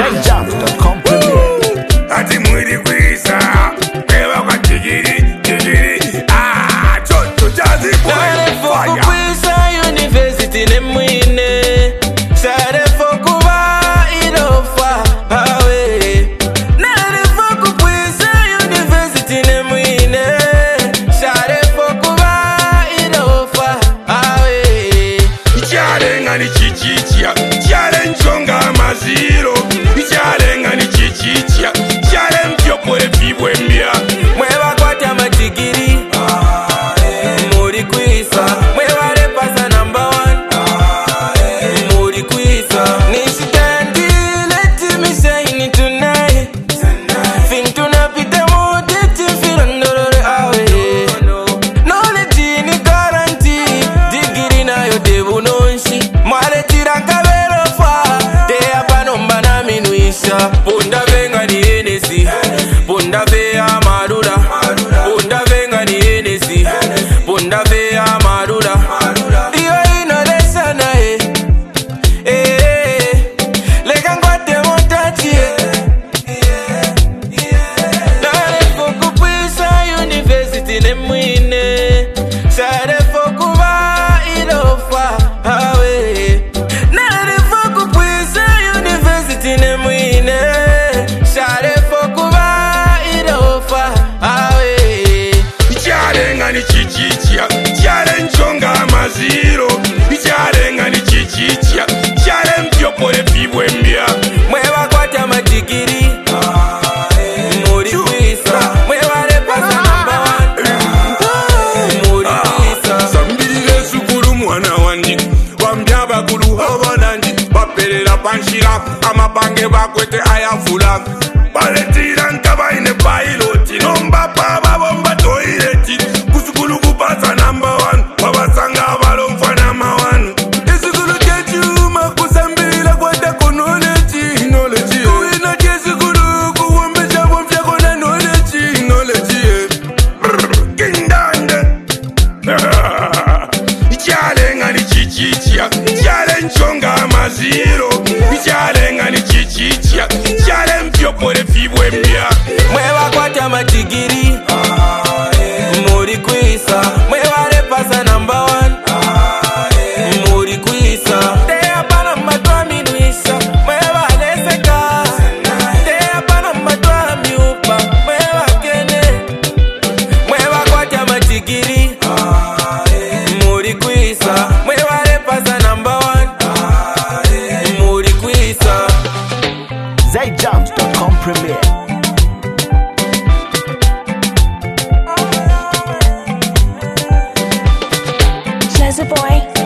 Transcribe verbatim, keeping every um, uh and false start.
Zayjump dot com Premier. Ati mwili kwisa Pewa kwa tigiri, tigiri Ah, chocho jazi boy Nare foku kwisa university ne mwine Sare foku ba ilofa hawe Nare foku kwisa university ne mwine Sare foku ba ilofa hawe Icharenga ni chichichia Chare nchonga maziro Icharenga ni chichichia Chare mpyopore vibwe mbia Mwewa kwata matigiri Muri kwisa Mwewa repasa number one Muri kwisa Nishikendi let me shine it tonight Fin tunapita muti tifira ndorore awe Knowledge ni guarantee Digiri na yo devu nonshi Mwale tiranga verofa Te apanomba na minuisha Punda venga ni enesi Punda vea madura Punda venga ni enesi Punda vea madura Iyo inolesa na e Eh Lega ngwate montachi Nare foku pwisa university ne mwine Sare foku ba ilofa hawe Nare foku pwisa university ne mwine Sare foku ba ilofa hawe Icharenga ni chichichia Chare nchonga maziro Icharenga ni chichichia Chare mpyopore vibwe mbia Mwewa kwata matigiri Muri kwisa Mwewa repasa number one Muri kwisa Sambirire sukuru mwana wandi Wambia bakulu hawanandi Baperera panshira Amabange bakwete ayafula Baletira nkaba ine piloti Nomba paba bomba toileti Kusukulu kupasa number one Wabasanga abalomfa nama one Isukulu chechuma kusambirira kwata knowledge Knowledge Uina chesukulu kuwambesha wamfya kona knowledge Knowledge Brrr, Kindande Icharenga ni chichichia Chare nchonga maziro Icharenga ni chichichia Chare mpyopore vibwe mbia Mwewa kwata matigiri Muri kwisa Mwewa repasa number one Muri kwisa Te apana matwa minuisha Mwewa leseka Te apana matwa miupa Mwewa kene Mwewa kwata matigiri Muri kwisa Mwewa repasa number one Muri kwisa Zayjump dot com Premier. Jazzy boy.